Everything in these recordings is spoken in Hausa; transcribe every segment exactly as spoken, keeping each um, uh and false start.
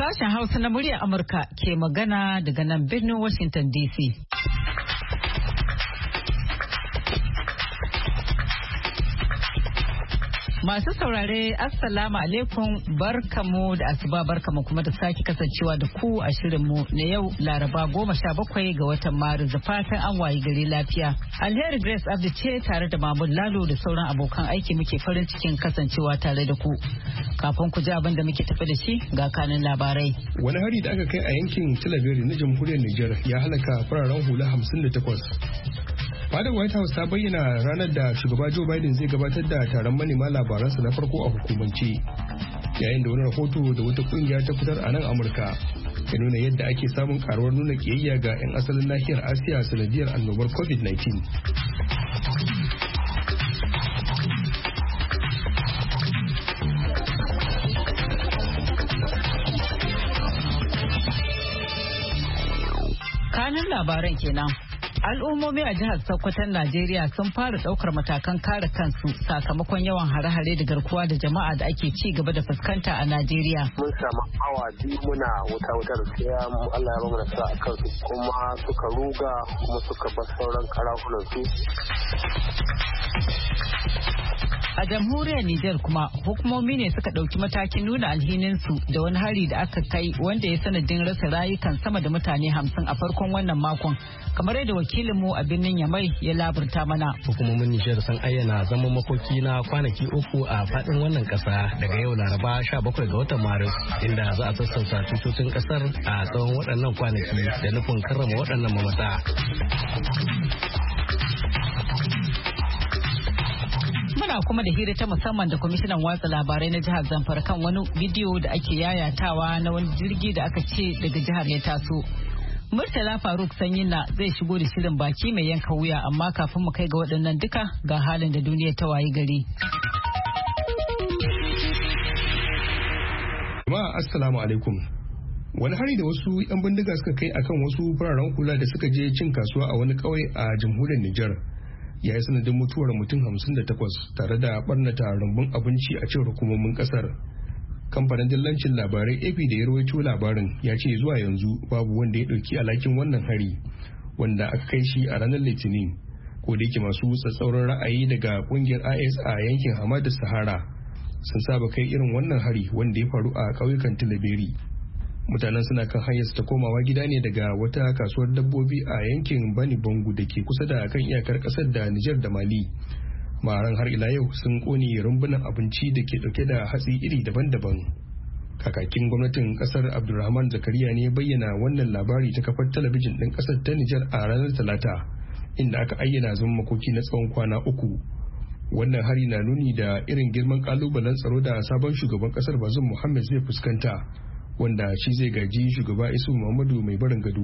Sashen Hausa na muryar Amurka ke magana daga nan birnin Washington D C. Masu saurare Assalamu alaikum, barkamu da asuba, barkamu kuma da sake kasancewa da ku a shirinmu na yau Laraba goma sha bakwai ga watan Maris, da fatan an wayi gari lafiya. Alheri Grace Abdi ce tare da Mahmud Lalo da sauran abokan aiki muke farin cikin kasancewa tare da ku. Kafin ku ji abin da muke tafi da shi ga kanin labarai. Wani hari da aka kai a yankin Tilaberi na jamhuriyar Nijar ya halaka fararen hula hamsin da takwas. Fadar White House ta bayyana ranar da shugaba Joe Biden zai gabatar da taron manema labaransa na farko a hukumance, yayin da wani rahoto da wata kungiya ta fitar a nan Amurka ya nuna yadda ake samun karuwar nuna kiyayya ga 'yan asalin nahiyar Asiya sanadiyar annobar covid nineteen. Kanin labaran kenan. Al'ummomi a jihar Sokoton Najeriya sun fara daukar matakan kare kansu sakamakon yawan hare-hare da garkuwa da jama'a da ake ci gaba da fuskanta a Najeriya. Mun samu awa biyu muna wuta-wuta da sai Allah ya bamu nasara a kansu, kuma suka ruga kuma suka bar sauran karafunan su. A jamhuriyar Nijar kuma hukumomi ne suka ɗauki matakin nuna alhininsu da wani hari da aka kai wanda ya sanadin rasa rayukan sama da mutane hamsin a farkon wannan makon, kamar yadda wakilinmu a birnin Yamai ya laburta mana. Hukumomin Nijar sun ayyana zaman makoki na kwanaki uku a faɗin wannan ƙasa daga yau Laraba sha bakwai ga watan Maris, inda za a sassauta tututun ƙasar a tsawon waɗannan kwanaki da nufin karrama waɗannan mamata. Muna kuma da hira ta musamman da kwamishinan watsa labarai na jihar Zamfara kan wani bidiyo da ake yayatawa na wani jirgi da aka ce daga jihar ya taso. Murtala Faruk Sanyina zai shigo da shirin baki mai yanka wuya, amma kafin mu kai ga waɗannan duka ga halin da duniya ta wayi gari. Jama'a assalamu alaikum. Wani hari da wasu 'yan bindiga suka kai akan wasu fararen hula da suka je cin kasuwa a wani ƙauye a jamhuriyar Nijar ya yi sanadin mutuwar mutum hamsin da takwas tare da barnata rumbun abinci a cikin hukumomin kasar. Kamfanin dillancin labarai A P da ya rawaito labarin ya ce zuwa yanzu babu wanda ya ɗauki alhakin wannan hari, wanda aka kai shi a ranar Litinin, ko da yake masu tsatsauran ra'ayi daga kungiyar I S a yankin Hamadar Sahara sun saba kai irin wannan hari wanda ya faru a ƙauyukan Tilaberi. Mutanen suna kan hanyar ta komawa gida ne daga wata kasuwar dabbobi a yankin Bani Bangu da ke kusa da kan iyakar kasar da Nijar da Mali. Maran har ila yau sun kone rumbunan abinci da ke dauke da hatsi iri daban-daban. Kakakin gwamnatin kasar Abdulrahman Zakariya ne bayyana wannan labari ta kafar talabijin din kasar ta Nijar a ranar Talata, inda aka ayyana zaman makoki na tsawon kwana uku. Wannan hari na nuni da irin girman kalubalen tsaro da sabon shugaban kasar Bazoum Muhammad zai fuskanta, wanda shi zai gaji shugaba Isu Muhammadu mai barin gado.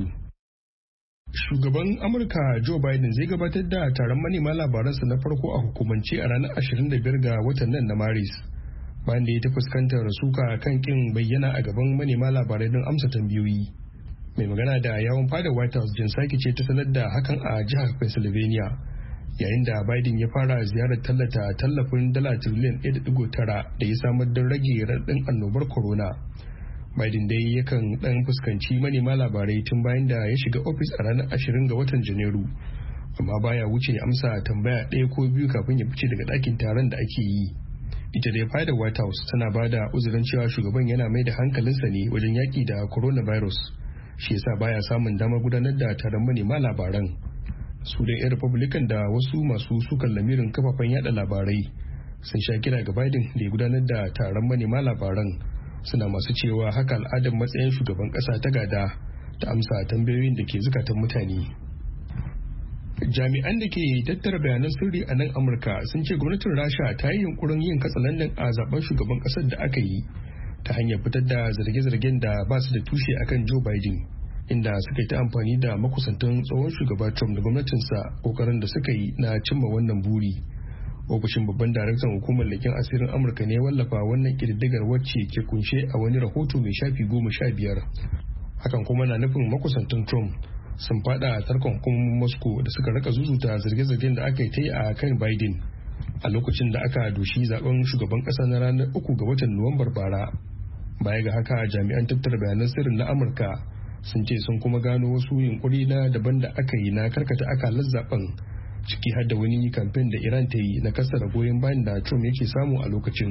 Shugaban Amurka Joe Biden zai gabatar da taron manema labaransa na farko a hukumance a ranar ashirin da biyar ga watan nan na Maris, bayan da ya ta fuskantar suka kan kin bayyana a gaban manema labarai don amsa tambayoyi. Mai magana da yawon fadar White House Jen Psaki ce ta sanar da hakan a jihar Pennsylvania, yayin da Biden ya fara ziyarar tallata tallafin dala tiriliyan ɗaya da ɗigo tara da ya samar don rage raɗin annobar corona. Biden dai yakan dan fuskanci manema labarai tun bayan da ya shiga ofis a ranar ashirin ga watan Janairu, amma baya wuce amsa tambaya ɗaya ko biyu kafin ya fice daga ɗakin taron da ake yi. Ita dai fadar White House tana ba da uzurin cewa shugaban yana mai da hankalinsa ne wajen yaƙi da coronavirus, shi yasa baya samun damar gudanar da taron manema labaran. Su dai 'yan Republican da wasu masu sukan lamirin kafafen yada labarai sun sha kira ga Biden da ya gudanar da taron manema labaran, suna masu cewa haka al'adar matsayin shugaban kasa ta gada ta amsa tambayoyin da ke zukatan mutane. Jami'an da ke tattara bayanan sirri a nan Amurka sun ce gwamnatin Rasha ta yi yunkurin yin katsalandan a zaben shugaban kasar da aka yi ta hanyar fitar da zarge-zargen da ba su da tushe akan Joe Biden, inda suka yi ta amfani da makusantan tsohon shugaba Trump da gwamnatinsa kokarin da suka yi na cimma wannan buri. Ofishin babban daraktan hukumar leken asirin Amurka ne wallafa wannan kididdigar wacce ke kunshe a wani rahoto mai shafi goma sha biyar. Hakan kuma na nufin makusantan Trump sun fada a tarkon hukumomin Moscow da suka rika zuzuta zarge-zargen da aka yi ta yi a kan Biden a lokacin da aka doshi zaben shugaban kasa na ranar uku ga watan Nuwambar bara. Baya ga haka jami'an tattara bayanan sirrin na Amurka sun ce sun kuma gano wasu yunkuri na daban da aka yi na karkata akalar zaben, ciki har da wani kamfen da Iran ta yi na kasar goyon bayan da Trump yake samu a lokacin.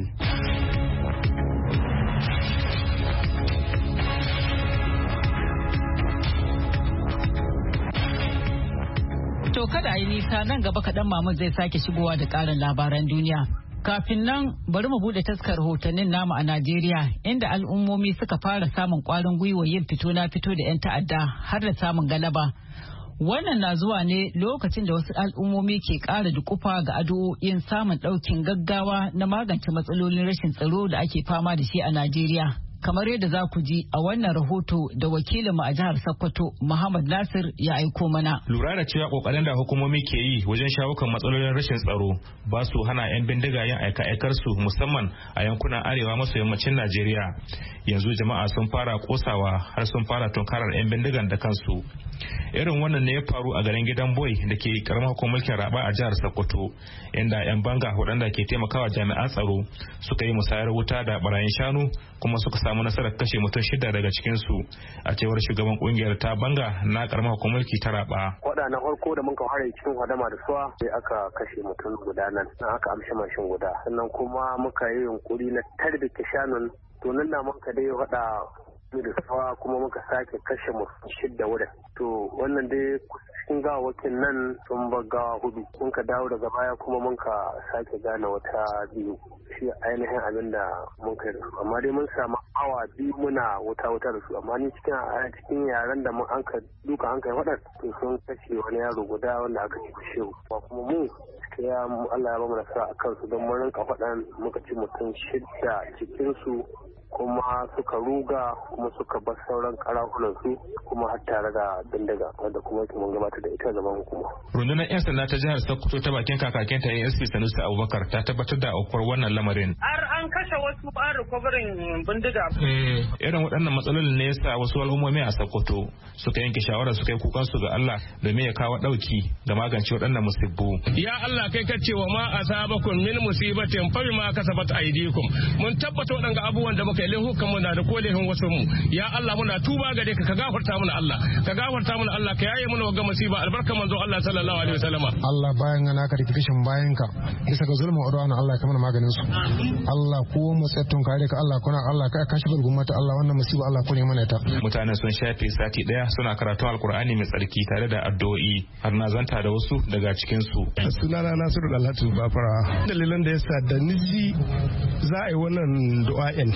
To kada a yi nisa, nan gaba kaɗan Mahmud zai sake shigowa da ƙarin labaran duniya. Kafin nan bari mu bude taskar rahotannin namu a Najeriya, inda al'ummomi suka fara samun ƙwarin gwiwa yin fito na fito da 'yan ta'adda har da samun galaba. Wannan na zuwa ne lokacin da wasu al'ummomi ke ƙara dukufa ga addu'o'in samun ɗaukin gaggawa na magance matsalolin rashin tsaro da ake fama da shi a Najeriya. Kamar yadda za ku ji a wannan rahoto da wakilinmu a jihar Sokoto, Muhammad Nasir, ya aiko mana. Lura da cewa kokarin da hukumomi ke yi wajen shawo kan matsalolin rashin tsaro ba su hana 'yan bindiga yin aika-aikar su, musamman a yankunan arewa maso yammacin Najeriya. Yanzu jama'a sun fara kosawa har sun fara tunkarar 'yan bindigan da kansu. Irin wannan ne ya faru a garin Gidan Boy da ke karamar hukumar mulkin Raba a jihar Sokoto, inda 'yan banga waɗanda ke taimakawa jami'an tsaro suka yi musayar wuta da barayin shanu kuma suka samu nasarar kashe mutum shida daga cikin su, a cewar shugaban kungiyar ta banga na karamar hukumar mulki ta Raba. Wada na farko da muka fara cikin hadama da suwa sai aka kashe mutum guda nan, na aka amshi mashin guda, sannan kuma muka yi yunkuri na tarbike shanun, to nan da muka dai wada da sawa kuma muka sake kashe mutum shidda wurin. To wannan dai cikin gawawakin nan sun bar gawa hudu, mun ka dawo daga baya kuma mun ka sake gane wata biyu, shi ainihin abin da mun kai da su. Amma dai mun samu awa biyu muna wuta wuta da su, amma ni cikin cikin yaran da mun an ka duka an kai waɗan to sun kashe wani yaro guda wanda aka ci shehu, ba kuma mu ya Allah ya ba mu nasara a kansu don mun rinka faɗan muka ci mutum shidda cikin su kuma suka ruga kuma suka bar sauran karafunan su kuma har tare da bindiga wanda kuma mun gabatar da ita gaban hukuma. Rundunar 'yan sanda ta jihar Sokoto ta bakin kakakin ta A S P Sanusi Abubakar ta tabbatar da aukuwar wannan lamarin. Har an kashe wasu an recovering bindiga. Eh, irin waɗannan matsalolin ne yasa wasu al'ummomi a Sokoto suka yanke shawarar su kai kukan su ga Allah domin ya kawo dauki ga magance waɗannan musibbu. Ya Allah kai ka ce wa ma asabakum min musibatin fa bima kasabat aydikum. Mun tabbata waɗanga abubuwan da muka yi lehukan mu na da ko lehun wasu mu. Ya Allah muna tuba gare ka, ka gafarta mana Allah. Ka gafarta mana Allah, ka yaye mana wagga musiba albarka manzo Allah sallallahu alaihi wasallam. Allah bayan gana ka da kishin bayan ka bisa ga zulmin udwana Allah ka mana maganin su. Allah ko mu tsattun kare ka Allah kuna Allah ka kashi bar gummata Allah wannan musiba Allah kune mana ta. Mutanen sun shafe sati daya suna karatun alkur'ani mai tsarki tare da addu'o'i, har na zanta da wasu daga cikin su. Sunana Nasiru Dalhatu Bafara. Dalilan da yasa da niji za a yi wannan du'a'in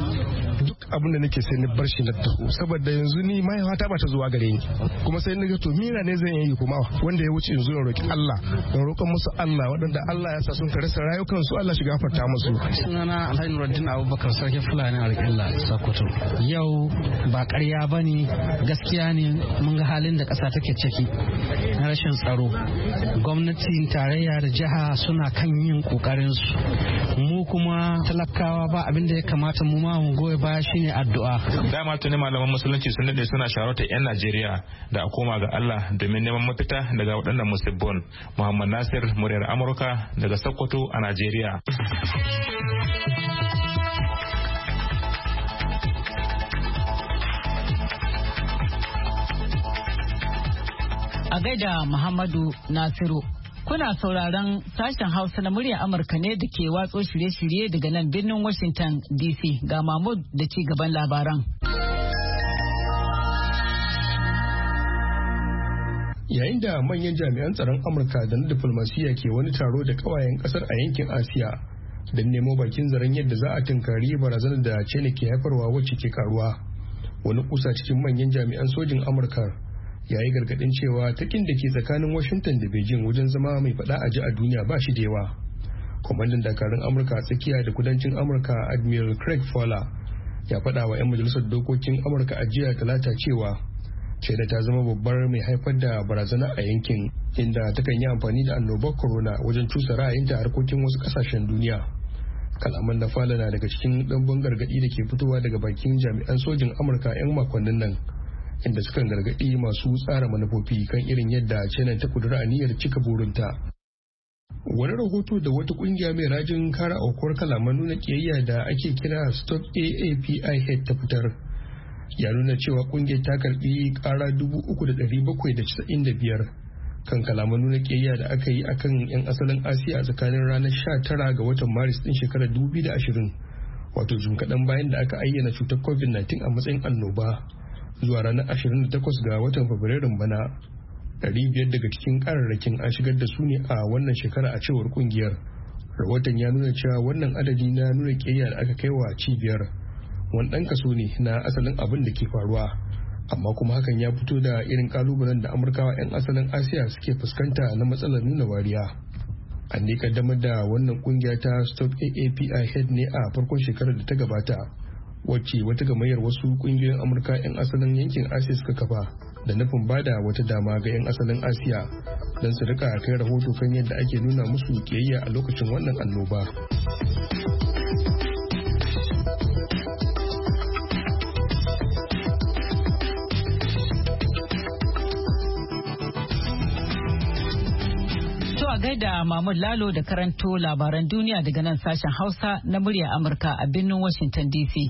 duk abin da nake sai ni bar shi na taho, saboda yanzu ni mahaifata ba ta zuwa gare ni, kuma sai ni ga to mira ne zan yi kuma wanda ya wuce yanzu in roki Allah, in roƙa musu Allah waɗanda Allah ya sa sun karasa rayukan su Allah shi gafarta musu. Sunana Alhaji Nuruddin Abubakar sarkin Fulani Alƙilla Sokoto. Yau ba ƙarya bane, gaskiya ne mun ga halin da ƙasa take ciki na rashin tsaro. Gwamnatin tarayya da jiha suna kan yin ƙoƙarin su, mu kuma talakawa ba abin da ya kamata mu ma mu goyi baya shine addu'a. Dama tuni malaman musulunci sun dade suna shawartar 'yan Najeriya da a koma ga Allah domin neman mafita daga waɗannan musibbon. Muhammad Nasir, muryar Amurka daga Sokoto a Najeriya. A gaida Muhammadu Nasiru. Kuna sauraron sashen Hausa na muryar Amurka ne da ke watso shirye-shirye daga nan birnin Washington D C. Ga Mahmud da ci gaban labaran. Yayin da manyan jami'an tsaron Amurka da na diflomasiyya ke wani taro da kawayen kasar a yankin Asiya don nemo bakin zaren yadda za a tunkari barazanar da China ke haifarwa wacce ke karuwa. Wani kusa cikin manyan jami'an sojin Amurka ya yi gargadin cewa takin da ke tsakanin Washington da Beijing wajen zama mai faɗa a ji a duniya ba shi da yawa. Kwamandan dakarun Amurka a tsakiya da kudancin Amurka Admiral Craig Fowler ya faɗa wa 'yan majalisar dokokin Amurka a jiya talata cewa China ta zama babbar mai haifar da barazana a yankin, inda takan yi amfani da annobar corona wajen cusa ra'ayinta harkokin wasu kasashen duniya. Kalaman na Fowler na daga cikin ɗanbun gargaɗi da ke fitowa daga bakin jami'an sojin Amurka 'yan makonnin nan, inda sukan gargaɗi masu tsara manufofi kan irin yadda China ta kudura aniyar cika burinta. Wani rahoto da wata kungiya mai rajin kare aukuwar kalaman nuna kiyayya da ake kira Stop A A P I Hate ta fitar ya nuna cewa kungiyar ta karbi kara dubu uku da ɗari bakwai da casa'in da biyar kan kalaman nuna kiyayya da aka yi akan 'yan asalin Asiya a tsakanin ranar sha tara ga watan Maris din shekarar dubu biyu da ashirin, wato jim kaɗan bayan da aka ayyana cutar covid nineteen a matsayin annoba, zuwa ranar ashirin da takwas ga watan Fabrairun bana. Ɗari biyar daga cikin kararrakin an shigar da su ne a wannan shekara a cewar kungiyar. Rahoton ya nuna cewa wannan adadi na nuna kiyayya da aka kai wa cibiyar wani ɗan kaso ne na asalin abin da ke faruwa, amma kuma hakan ya fito da irin kalubalen da Amurkawa 'yan asalin Asiya suke fuskanta na matsalar nuna wariya. An ne kaddamar da wannan kungiya ta Stop A A P I Hate ne a farkon shekarar da ta gabata, wacce wata gamayyar wasu kungiyoyin Amurka 'yan asalin yankin Asiya suka kafa da nufin bada wata dama ga 'yan asalin Asiya don su rika kai rahoto kan yadda ake nuna musu kiyayya a lokacin wannan annoba. To a gaida Mahmud Lalo da karanto labaran duniya daga nan sashen Hausa na murya Amurka a birnin Washington D C.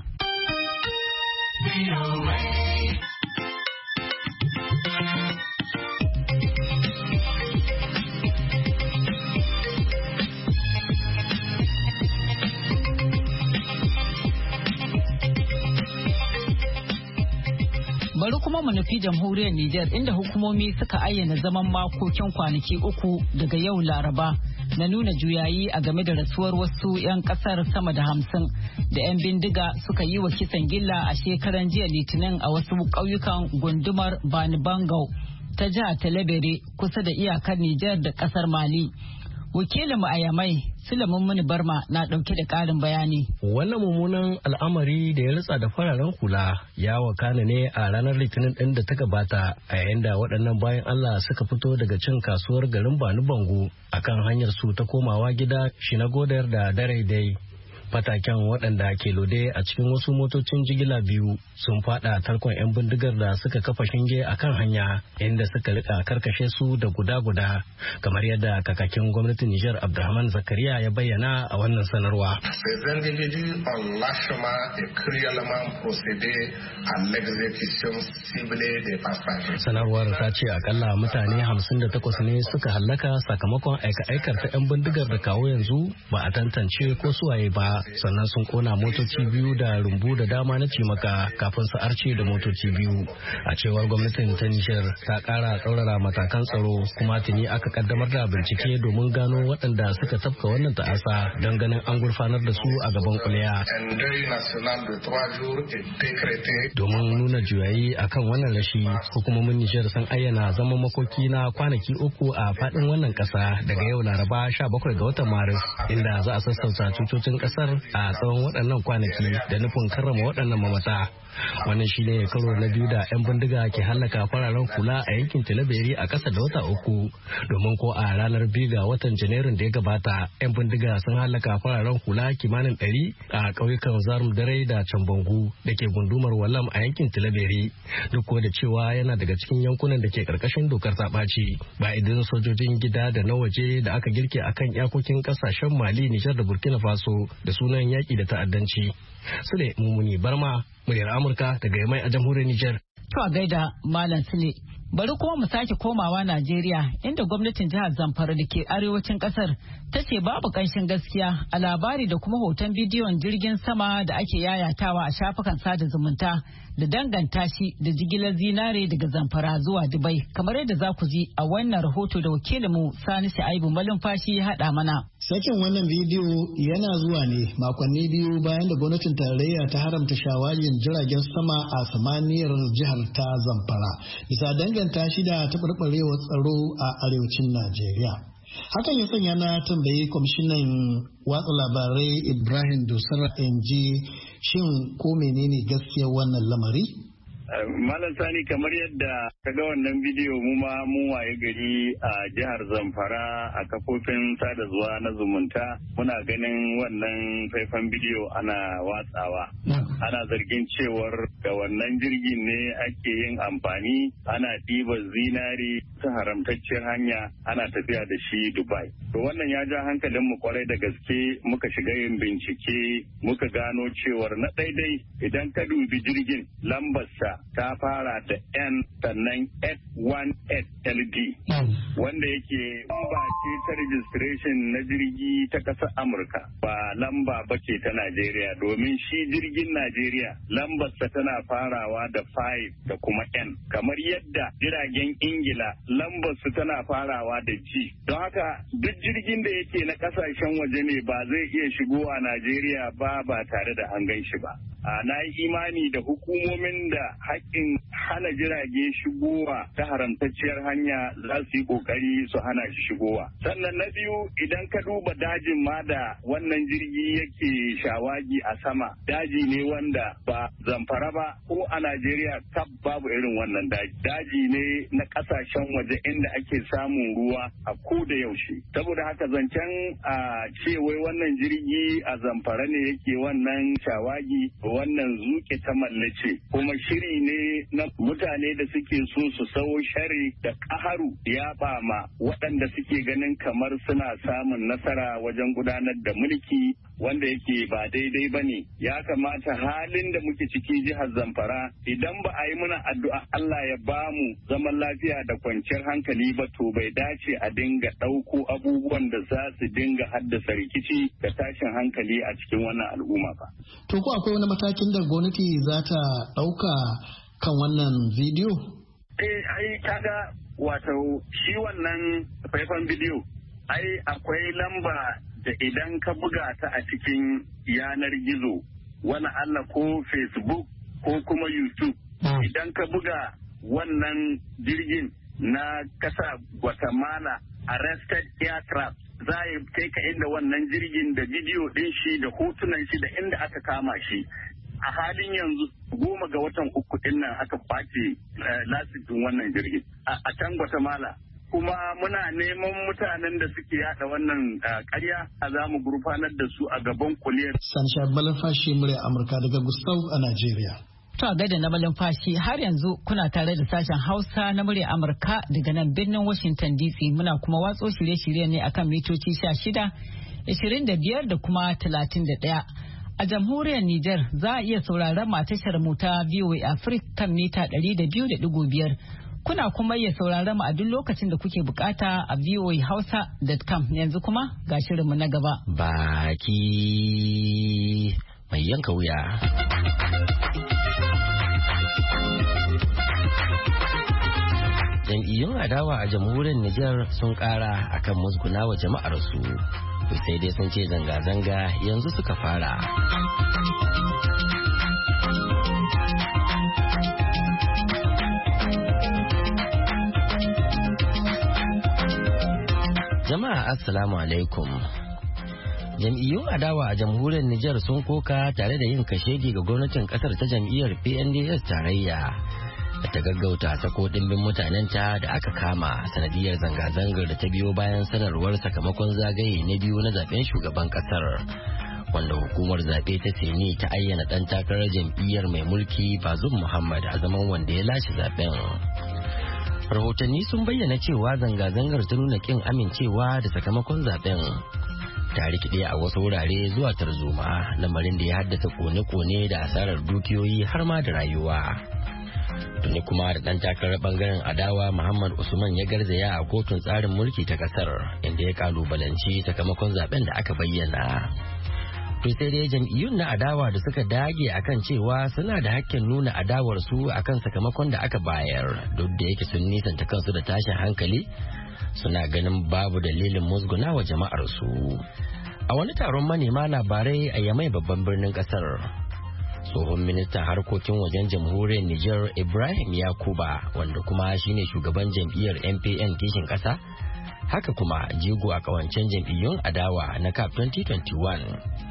Bari kuma mu nufi jamhuriyar Nijar inda hukumomi suka ayyana zaman makokin kwanaki uku daga yau Laraba na nuna juyayi a game da rasuwar wasu 'yan kasar sama da hamsin da 'yan bindiga suka yi wa kisan gilla a shekaran jiya Litinin a wasu ƙauyukan gundumar Bani Bangau ta jihar Talabere kusa da iyakar Nijar da kasar Mali. Wakilin mu a Yamai, Sulaiman Muni Barma na ɗauke da ƙarin bayani. Wannan mummunan al'amari da ya ritsa da fararen hula ya wakana ne a ranar Litinin ɗin da ta gabata a yayin da waɗannan bayan Allah suka fito daga cin kasuwar garin Bani Bango akan hanyar su ta komawa gida Shinagodar da Daidai. Fataken waɗanda ke lode a cikin wasu motocin jigila biyu sun fada tarkon 'yan bindigar da suka kafa shinge a kan hanya inda suka rika karkashe su da guda-guda kamar yadda kakakin gwamnatin Nijar Abdulrahman Zakariya ya bayyana a wannan sanarwa. Sanarwar ta ce akalla mutane hamsin da takwas ne suka hallaka sakamakon aika-aikar ta 'yan bindigar da kawo yanzu ba a tantance ko suwaye ba. Sannan sun kona motoci biyu da rumbu da dama na cimaka kafin su arce da motoci biyu. A cewar gwamnatin ta Nijar ta kara tsaurara matakan tsaro kuma tuni aka kaddamar da bincike domin gano waɗanda suka tafka wannan ta'asa don ganin an gurfanar da su a gaban kuliya. Domin nuna juyayi akan wannan rashi, hukumomin Nijar sun ayyana zaman makoki na kwanaki uku a faɗin wannan ƙasa daga yau Laraba sha bakwai ga watan Maris, inda za a sassauta cutocin ƙasar a tsawon waɗannan kwanaki da nufin karrama waɗannan mamata. Wannan shi ne karo na biyu da 'yan bindiga ke hallaka fararen hula a yankin Tilaberi a ƙasa da wata uku, domin ko a ranar biyu ga watan Janairun da ya gabata 'yan bindiga sun hallaka fararen hula kimanin ɗari a ƙauyukan Zarum Dare da Cambangu da ke gundumar Walam a yankin Tilaberi, duk da cewa yana daga cikin yankunan da ke ƙarƙashin dokar ta ɓaci ba idan sojojin gida da na waje da aka girke akan iyakokin ƙasashen Mali, Nijar da Burkina Faso da sunan yaƙi da ta'addanci. Sule Mumuni Barma, muryar Amurka daga Yamai a jamhuriyar Nijar. To a gaida Malam Sule. Bari kuma mu sake komawa Najeriya inda gwamnatin jihar Zamfara da ke arewacin kasar ta ce babu ƙanshin gaskiya a labari da kuma hoton bidiyon jirgin sama da ake yayatawa a shafukan sada zumunta da danganta shi da jigilar zinare daga Zamfara zuwa Dubai, kamar yadda za ku ji a wannan rahoto da wakilinmu Sani Sha'ibu Malumfashi ya haɗa mana. Sakin wannan bidiyo yana zuwa ne makonni biyu bayan da gwamnatin tarayya ta haramta shawagin jiragen sama a samaniyar jihar ta Zamfara bisa danganta shi da taɓarɓarewar tsaro a arewacin Najeriya. Hakan ya sanya na tambayi kwamishinan watsa labarai Ibrahim Dusar N G shin ko menene gaskiyar wannan lamari? Malam Sani, kamar yadda ka ga wannan bidiyo mu ma mun waye gari a jihar Zamfara a kafofin sada zuwa na zumunta muna ganin wannan faifan bidiyo ana watsawa. Ana zargin cewar da wannan jirgin ne ake yin amfani ana ɗiba zinari ta haramtacciyar hanya ana tafiya da shi Dubai. To wannan ya ja hankalin mu kwarai da gaske muka shiga yin bincike muka gano cewar na daidai idan ka dubi jirgin lambarsa ta fara da N sannan eight one eight L D wanda yake lamba ce ta registration na jirgi ta ƙasar Amurka ba lamba ba ce ta Najeriya domin shi jirgin Najeriya lambarsa tana farawa da five da kuma N kamar yadda jiragen Ingila lambarsu tana farawa da G don haka duk jirgin da yake na ƙasashen waje ne ba zai iya shigowa Najeriya ba ba tare da an gan shi ba. Na yi imani da hukumomin da haƙƙin hana jirage shigowa ta haramtacciyar hanya za su yi ƙoƙari su hana shi shigowa. Sannan na biyu idan ka duba dajin ma da wannan jirgi yake shawagi a sama daji ne wanda ba Zamfara ba ko a Najeriya kaf babu irin wannan daji. Daji ne na ƙasashen waje inda ake samun ruwa a ko da yaushe. Saboda haka zancen a ce wai wannan jirgi a Zamfara ne yake wannan shawagi wannan zuke ta mallace kuma shiri ne na mutane da suke so su sawo shari da ƙaharu ya bama waɗanda suke ganin kamar suna samun nasara wajen gudanar da mulki wanda yake ba daidai ba ne. Ya kamata halin da muke ciki jihar Zamfara idan ba a yi muna addu'a Allah ya ba mu zaman lafiya da kwanciyar hankali ba to bai dace a dinga ɗauko abubuwan da za su dinga haddasa rikici da tashin hankali a cikin wannan al'umma ba. To ko akwai wani matakin da gwamnati za ta ɗauka kan wannan bidiyo? Eh, ai kaga wato shi wannan faifan bidiyo ai akwai lamba da idan ka buga ta a cikin yanar gizo wani Allah ko Facebook ko kuma YouTube idan ka buga wannan jirgin na kasa Guatemala arrested aircraft za a kai ka inda wannan jirgin da bidiyo din shi da hotunan shi da inda aka kama shi. A halin yanzu goma ga watan uku din nan aka kwace lasitin wannan jirgin a can Guatemala. Kuma muna neman mutanen da suke yada wannan karya a za mu gurfanar da su a gaban kuliyar. Sansha Malafashi murya Amurka daga Gusau a Najeriya. To a gaida na Malafashi har yanzu kuna tare da sashen Hausa na murya Amurka daga nan birnin Washington D C muna kuma watso shirye-shirye ne akan mitoci sha shida, ashirin da biyar da kuma talatin da ɗaya. A jamhuriyar Nijar za a iya sauraron matashar mu ta V O A Africa kan mita ɗari da biyu da ɗigo biyar. Kuna kuma iya sauraron mu a duk lokacin da kuke bukata a v o a hausa dot com yanzu kuma ga shirinmu na gaba. Baki mai yanka wuya. Jam'iyyun adawa a jamhuriyar Nijar sun kara akan musguna wa jama'ar su. Sai dai sun ce zanga-zanga yanzu suka fara. Jama'a assalamu alaikum. Jam'iyyun adawa a jamhuriyar Nijar sun koka tare da yin kashedi ga gwamnatin kasar ta jam'iyyar P N D S tarayya da ta gaggauta sako dimbin mutanenta da aka kama sanadiyar zanga-zangar da ta biyo bayan sanarwar sakamakon zagaye na biyu na zaben shugaban kasar wanda hukumar zaɓe ta seni ta ayyana ɗan takarar jam'iyyar mai mulki Bazum Muhammad a zaman wanda ya lashe zaben. Rahotanni sun bayyana cewa zanga-zangar ta nuna kin amincewa da sakamakon zaben ta rikide a wasu wurare zuwa tarzoma lamarin da ya haddasa kone-kone da asarar dukiyoyi har ma da rayuwa. Tuni kuma da ɗan takarar bangaren adawa Muhammad Usman ya garzaya a kotun tsarin mulki ta kasar inda ya kalubalanci sakamakon zaben da aka bayyana. To sai dai jam'iyyun na adawa da suka dage akan cewa suna da hakkin nuna adawar su akan sakamakon da aka bayar duk da yake sun nisanta kansu da tashin hankali suna ganin babu dalilin musguna wa jama'ar su. A wani taron manema labarai a Yamai babban birnin kasar, tsohon ministan harkokin wajen jamhuriyar Nijar Ibrahim Yakuba wanda kuma shine shugaban jam'iyyar M P N kishin kasa, haka kuma jigo a kawancen jam'iyyun adawa na C A P twenty twenty-one.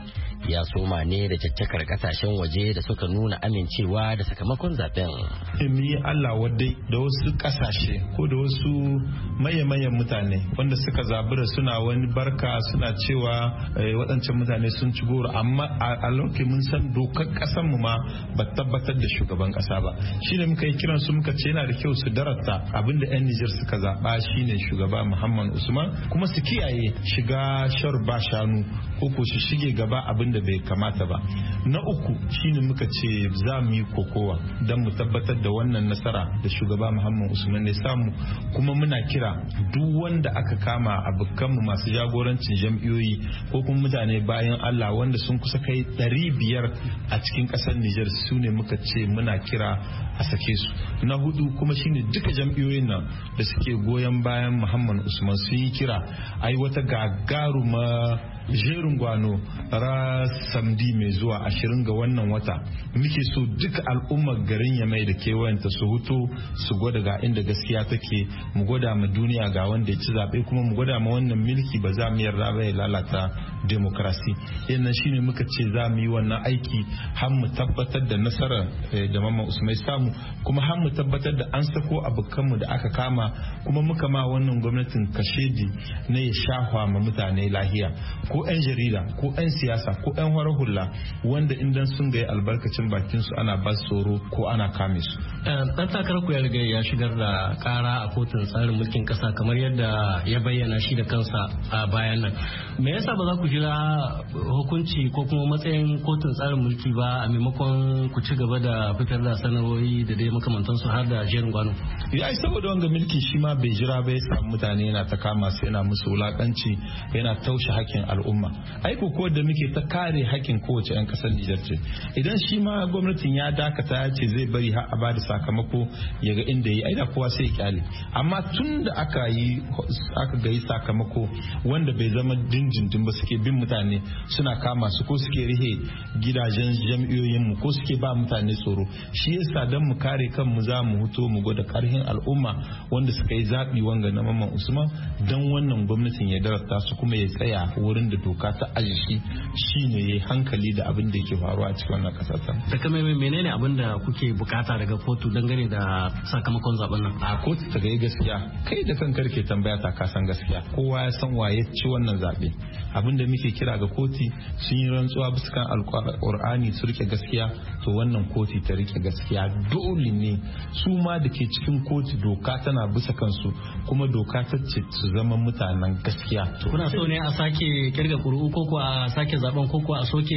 ya soma ne da caccakar kasashen waje da suka nuna amincewa da sakamakon zaben. mu yi Allah wadai da wasu kasashe ko da wasu maye-mayen mutane wanda suka zabura suna wani barka suna cewa waɗancan mutane sun ci goro, amma a lokacin mun san dokar ƙasar mu ma ba tabbatar da shugaban ƙasa ba. Shine muka yi kiran su muka ce yana da kyau su darata abinda 'yan Nijar suka zaɓa shine shugaba Muhammad Usman, kuma su kiyaye shiga shar ba shanu ko ko su shige gaba abin da bai kamata ba. Na uku shine muka ce za mu yi kokowa don mu tabbatar da wannan nasara da shugaba Muhammad Usman ne samu, kuma muna kira duk wanda aka kama abokanmu masu jagorancin jam'iyyoyi ko kuma mutane bayan Allah wanda sun kusa kai ɗari biyar a cikin ƙasar Nijar, su ne muka ce muna kira a sake su. Na hudu kuma shine duka jam'iyyoyin nan da suke goyon bayan Muhammad Usman sun yi kira ai wata gagaruma jerin gwano ra samdi mai zuwa ashirin ga wannan wata. Muke so duka al'ummar garin Yamai da kewayenta su huto su gwada ga inda gaskiya take, mu gwada ma duniya ga wanda ya ci zaɓe, kuma mu gwada ma wannan mulki ba za mu yarda ba ya lalata demokrasi. Yannan shine muka ce za mu yi wannan aiki har mu tabbatar da nasarar da Mamman Usman samu, kuma har mu tabbatar da an sako abokanmu da aka kama, kuma muka ma wannan gwamnatin kashedi na ya shahwa ma mutane lahiya, ko 'yan jarida ko 'yan siyasa ko 'yan horar hula wanda idan sun ga albarkacin bakin su ana ba tsoro ko ana kame su. Dan takarar ku ya riga ya shigar da kara a kotun tsarin mulkin kasa kamar yadda ya bayyana shi da kansa a bayan nan. Me yasa ba za ku jira hukunci ko kuma matsayin kotun tsarin mulki ba a maimakon ku ci gaba da fitar da sanarwoyi da dai makamantansu har da jerin gwano? Ya yi saboda wanga mulki shi ma bai jira bai samu mutane yana ta kama su yana musu wulakanci yana taushe hakkin al'umma. Ai ko da muke ta kare hakkin kowace 'yan kasar Nijar ce. Idan shi ma gwamnatin ya dakata ya ce zai bari har a bada sakamako ya ga inda yi, ai da kowa sai ya kyale. Amma tun da aka yi aka ga yi sakamako wanda bai zama dindindin ba, suke bin mutane suna kama su ko suke rihe gidajen jam'iyyoyin mu ko suke ba mutane tsoro. Shi yasa dan mu kare kanmu za mu huto mu gwada karhin al'umma wanda suka yi zaɓi wanga na Mamman Usman, dan wannan gwamnatin ya darasta su kuma ya tsaya wurin da doka ta aji shi shine yayi hankali da abin da yake faruwa a cikin wannan kasar ta. Da kamar menene abin da kuke bukata daga kotu dangane da sakamakon zaben nan? A kotu ta ga gaskiya, kai da kanka ke tambaya ta ka san gaskiya, kowa ya san waye ci wannan zabe. Abin da muke kira ga koti sun yi rantsuwa bisa kan alqur'ani su rike gaskiya, to wannan koti ta rike gaskiya dole ne su ma da ke cikin koti doka tana bisa kansu, kuma doka ta ce su zama mutanen gaskiya. Kuna so ne a sake kirga ƙuri'u ko ko a sake zaben ko ko a soke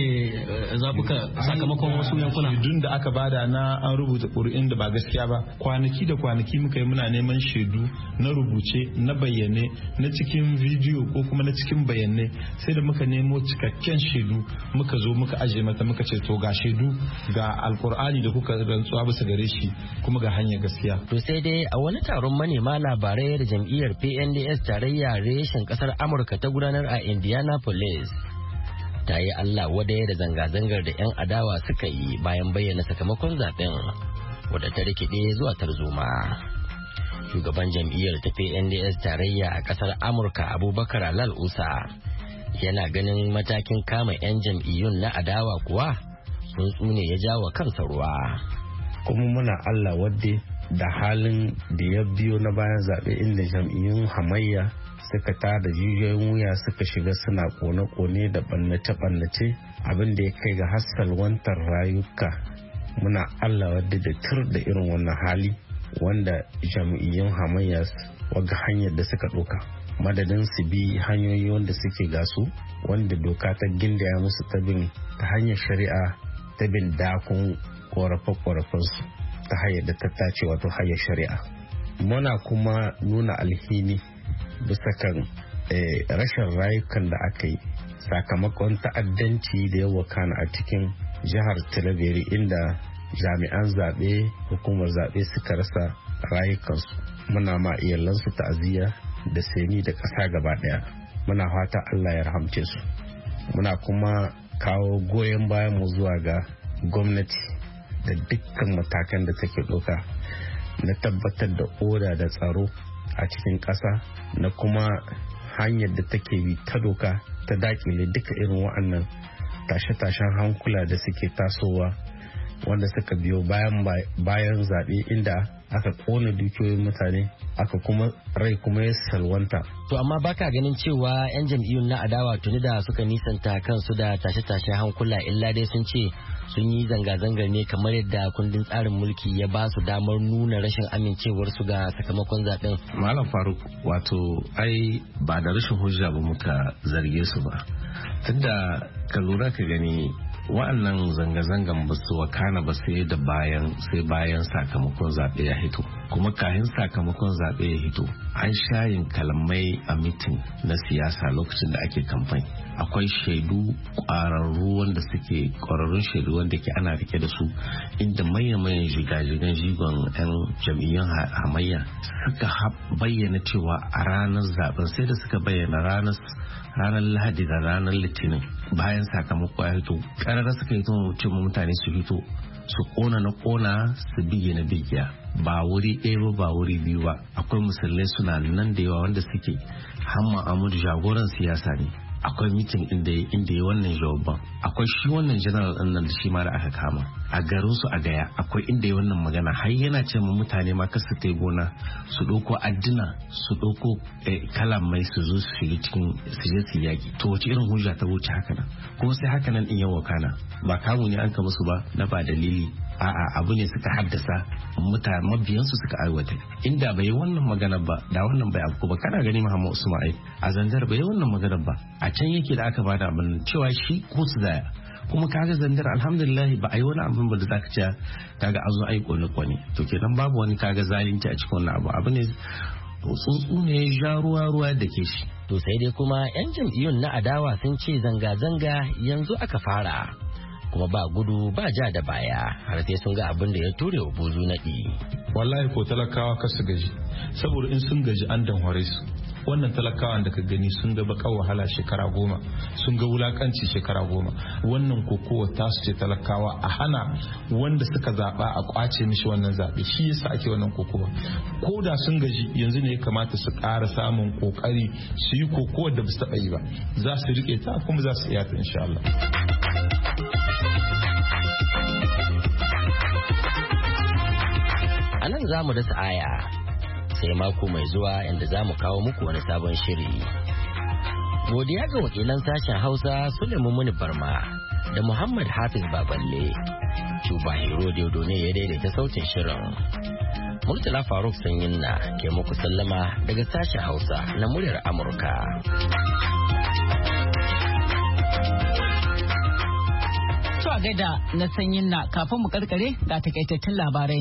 zabuka sakamakon wasu yankuna? Shaidun da aka bada na an rubuta ƙuri'un da ba gaskiya ba, kwanaki da kwanaki muka yi muna neman shaidu na rubuce na bayyane na cikin bidiyo ko kuma na cikin bayanai, sai da muka nemo cikakken shaidu muka zo muka aje mata muka ce to ga shaidu ga alkur'ani da kuka rantsuwa bisa gare shi kuma ga hanyar gaskiya. To sai dai a wani taron manema labarai da jam'iyyar P N D S tarayya reshen kasar Amurka ta gudanar a Indianapolis, ta yi Allah wadai da zanga-zangar da 'yan adawa suka yi bayan bayyana sakamakon zaben wadda ta rikide zuwa tarzoma. Shugaban jam'iyyar ta P N D S tarayya a kasar Amurka Abubakar Alal Usa yana ganin matakin kama 'yan jam'iyyun na adawa kuwa tsuntsu ne ya jawo kansa ruwa. Kuma muna Allah wadde da halin da ya biyo na bayan zaɓe inda jam'iyyun hamayya suka tada jijiyoyin wuya suka shiga suna kone-kone da ɓannace-ɓannace abin da ya kai ga hassalwantar rayuka. Muna Allah wadda da tur da irin wannan hali wanda jam'iyyun hamayya waga hanyar da suka ɗauka madadin su bi hanyoyi wanda suke gasu wanda doka ta gindaya musu ta bin ta hanyar shari'a ta bin dakon korafe-korafensu ta hanyar da ta tace wato hanyar shari'a. Muna kuma nuna alhini bisa kan rashin rayukan da aka yi sakamakon ta'addanci da ya wakana a cikin jihar Talabiri inda jami'an zaɓe hukumar zaɓe suka rasa rayukansu. Muna ma iyalansu ta'aziyya da seni da ƙasa gaba ɗaya. Muna fata Allah ya rahamce su. Muna kuma kawo goyon bayan mu zuwa ga gwamnati da dukkan matakan da take ɗauka na tabbatar da oda da tsaro a cikin ƙasa na kuma hanyar da take bi ta doka ta dakile duka irin wa'annan tashe-tashen hankula da suke tasowa wanda suka biyo bayan bayan zaɓe inda aka kona dukiyoyin mutane aka kuma rai kuma ya salwanta. To amma baka ganin cewa 'yan jam'iyyun na adawa tuni da suka nisanta kansu da tashe-tashe hankula illa dai sun ce sun yi zanga-zangar ne kamar yadda kundin tsarin mulki ya ba su damar nuna rashin amincewarsu ga sakamakon zaben. Malam Faruk, wato ai ba da rashin hujja ba muka zarge su ba. Tunda ka lura ka gani wa'annan zanga-zangan ba su wakana ba sai da bayan sai bayan sakamakon zaɓe ya hito, kuma kayan sakamakon zaɓe ya hito an shayin kalamai a mitin na siyasa lokacin da ake kamfani. Akwai shaidu ƙwararru wanda suke ƙwararrun shaidu wanda ke ana rike da su, inda mayan-mayan jigajigan jigon 'yan jam'iyyun hamayya suka bayyana cewa a ranar zaben sai da suka bayyana ranar ranar lahadi da ranar litinin bayan sakamako ya hito karara suka yi ce mutane su hito su kona na kona su bige na bigiya, ba wuri ɗaya ba ba wuri biyu ba. Akwai musulmai suna nan da yawa wanda suke hamma amur jagoran siyasa ne. Akwai mitin inda inda ya wannan jawaban, akwai shi wannan general din nan da shi ma da aka kama a garin su a Gaya, akwai inda ya wannan magana har yana ce mu mutane ma kasu kai gona su ɗauko adduna su ɗauko kalamai su zo su shiga cikin su je su yaki. To wace irin hujja ta wuce haka nan? Kuma sai haka nan in yawa kana ba kamu ne an ka musu ba na ba dalili, a'a abu ne suka haddasa mutane mabiyansu suka aiwata. Inda bai wannan magana ba da wannan bai abu ba kana gani Muhammad Usman ai a Zandar bai wannan magana ba, a can yake da aka bada abin cewa shi ko su zaya. Kuma kaga Zandar alhamdulillah ba a yi wani abin ba da zaka ce kaga an zo ai kone kone. To kenan babu wani kaga zalunci a cikin wannan abu abu ne tsuntsu ne ya ruwa ruwa da ke shi. To sai dai kuma 'yan jam'iyyun na adawa sun ce zanga-zanga yanzu aka fara, kuma ba gudu ba ja da baya har sai sun ga abin da ya ture wa buzu naɗi. Wallahi ko talakawa ka su gaji, saboda in sun gaji an danware su. Wannan talakawan da ka gani sun ga bakar wahala shekara goma, sun ga wulakanci shekara goma. Wannan kokowa ta su ce talakawa a hana wanda suka zaɓa a kwace mishi wannan zaɓe, shi yasa ake wannan kokowa. Ko da sun gaji yanzu ne ya kamata su ƙara samun ƙoƙari su yi kokowar da ba su taɓa yi ba, za su riƙe ta kuma za su iya ta insha Allah. A nan za mu dasa aya sai mako mai zuwa inda za mu kawo muku wani sabon shiri. Godiya ga wakilan sashen Hausa Suleiman Muni Barma da Muhammad Hafiz Baballe. Cuba Hero Deodo ne ya daidaita sautin shirin. Murtala Faruk Sanyin na ke muku sallama daga sashen Hausa na muryar Amurka. To a gaida na Sanyin na kafin mu karkare ga takaitattun labarai.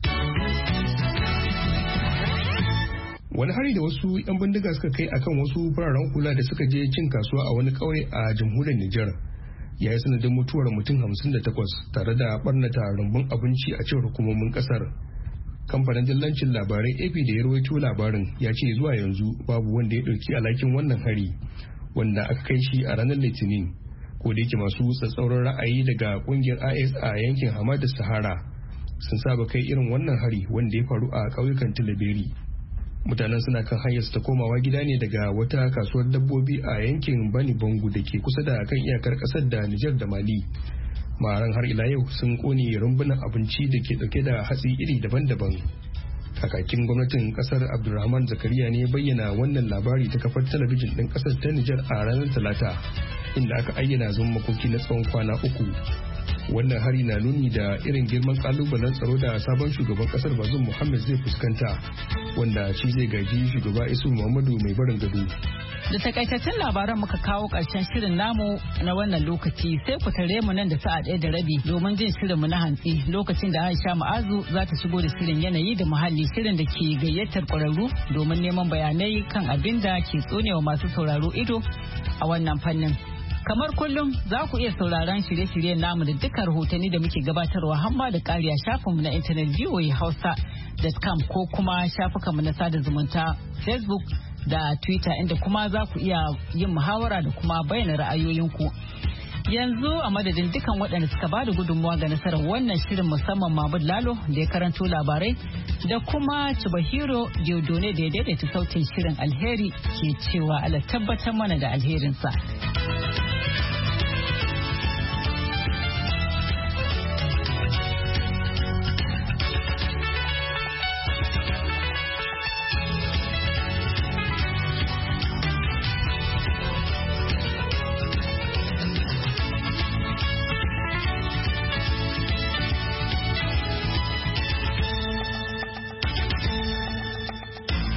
Wani hari da wasu 'yan bindiga suka kai akan wasu fararen hula da suka je cin kasuwa a wani ƙauye a jamhuriyar Nijar ya yi sanadin mutuwar mutum hamsin da takwas tare da barnata rumbun abinci a cewar hukumomin ƙasar. Kamfanin dillancin labarai A P da ya rawaito labarin ya ce zuwa yanzu babu wanda ya ɗauki alhakin wannan hari wanda aka kai shi a ranar Litinin, ko da yake masu tsatsauran ra'ayi daga ƙungiyar I S a yankin Hamadar Sahara sun saba kai irin wannan hari wanda ya faru a ƙauyukan Tilaberi. Mutanen suna kan hanyar su ta komawa gida ne daga wata kasuwar dabbobi a yankin Bani Bangu da ke kusa da kan iyakar kasar da Nijar da Mali. Maran har ila yau sun kone rumbunan abinci da ke dauke da hatsi iri daban-daban. Kakakin gwamnatin kasar Abdulrahman Zakariya ne bayyana wannan labari ta kafar talabijin ɗin kasar ta Nijar a ranar Talata, inda aka ayyana zaman makoki na tsawon kwana uku. Wannan hari na nuni da irin girman kalubalen tsaro da sabon shugaban kasar Bazoum Muhammad zai fuskanta, wanda shi zai gaji shugaba Isu Muhammadu mai barin gado. Da takaitaccen labaran muka kawo ƙarshen shirin namu na wannan lokaci, sai ku tare mu nan da sa'a ɗaya da rabi domin jin shirin mu na hantsi, lokacin da Aisha Ma'azu za ta shigo da shirin yanayi da muhalli, shirin da ke gayyatar ƙwararru domin neman bayanai kan abin da ke tsonewa masu sauraro ido a wannan fannin. Kamar kullum za ku iya sauraron shirye-shiryen namu da duka rahotanni da muke gabatarwa hamma da ƙari a shafinmu na intanet v o a hausa dot com ko kuma shafukanmu na sada zumunta Facebook da Twitter, inda kuma za ku iya yin muhawara da kuma bayyana ra'ayoyinku. Yanzu a madadin dukan waɗanda suka bada gudunmawa ga nasarar wannan shirin, musamman Mahmud Lalo da ya karanto labarai da kuma Chubahiro Diodone da ya daidaita sautin shirin, alheri ke cewa Allah tabbatar mana da alherinsa.